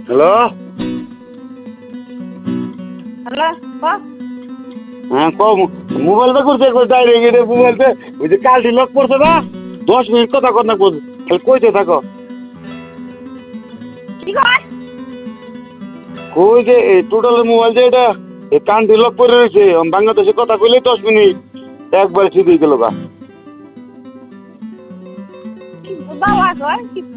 Hello. Hello হ্যাঁ কও, মোবাইলটা করছে ডাইরেক্ট এটা মোবাইলতে ওই যে কালটি লক করছে না, 10 মিনিট কথা কর না খালি কইতে থাকো। কি কয়? কই যে এই টোটালের মোবাইল যে এটা এই কানটি লক করে রয়েছে, বাংলাদেশে কথা কইলে 10 মিনিট একবার সিধে গেল গা। বাবা কয় কি